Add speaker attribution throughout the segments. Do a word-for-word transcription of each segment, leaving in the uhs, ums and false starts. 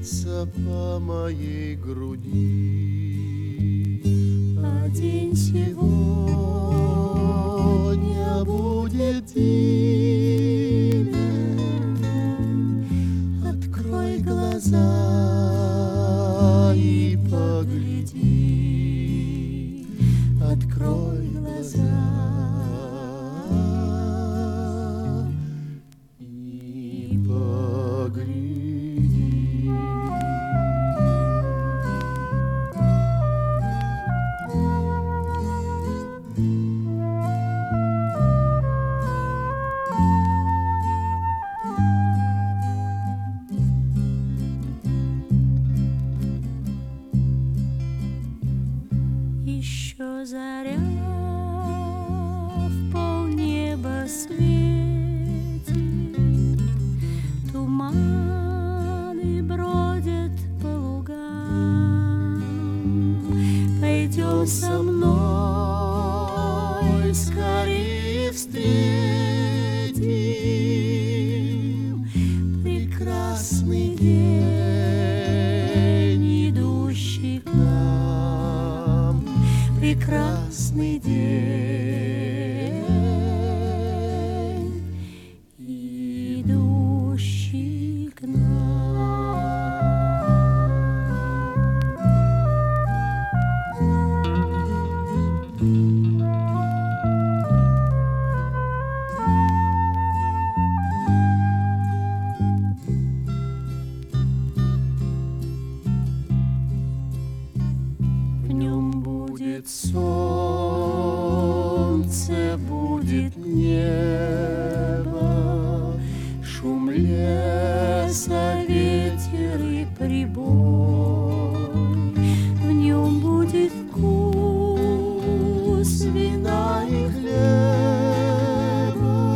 Speaker 1: биться по моей груди.
Speaker 2: А день сегодня будет дивен. Открой глаза и погляди. Открой глаза и погляди. Еще заря в полнеба светит, туманы бродят по лугам. Пойдем со мной, скорее встретим прекрасный день, идущий к нам. Прекрасный день, идущий к нам. В нем будет солнце, будет небо, шум леса, ветер и прибой. В нем будет вкус вина и хлеба,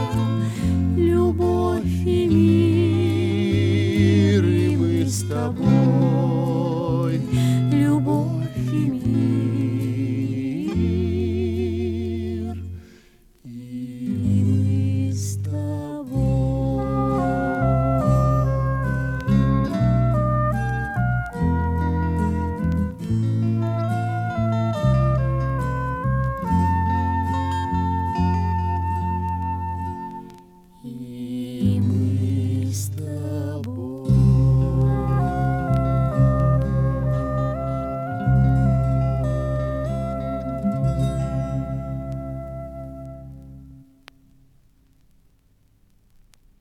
Speaker 2: любовь и мир, и мы с тобой.